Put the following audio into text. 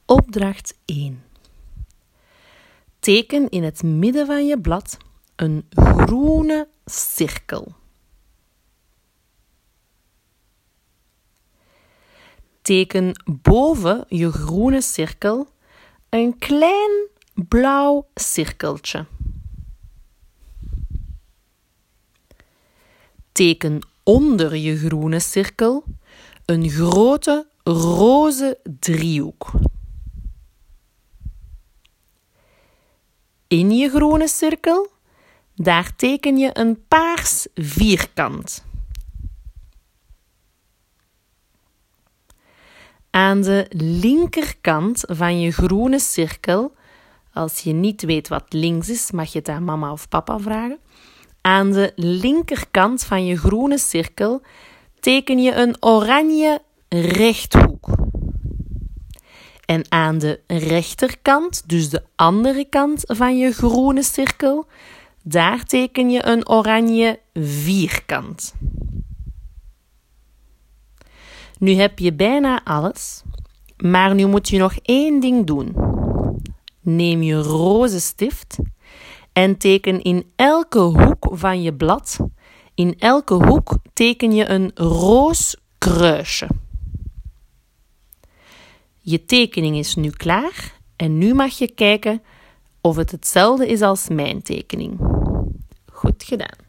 Opdracht 1. Teken in het midden van je blad een groene cirkel. Teken boven je groene cirkel een klein blauw cirkeltje. Teken onder je groene cirkel een grote roze driehoek. In je groene cirkel, daar teken je een paars vierkant. Aan de linkerkant van je groene cirkel, als je niet weet wat links is, mag je het aan mama of papa vragen. Aan de linkerkant van je groene cirkel teken je een oranje rechthoek. En aan de rechterkant, dus de andere kant van je groene cirkel, daar teken je een oranje vierkant. Nu heb je bijna alles, maar nu moet je nog één ding doen. Neem je roze stift en teken in elke hoek van je blad, in elke hoek teken je een roos kruisje. Je tekening is nu klaar en nu mag je kijken of het hetzelfde is als mijn tekening. Goed gedaan.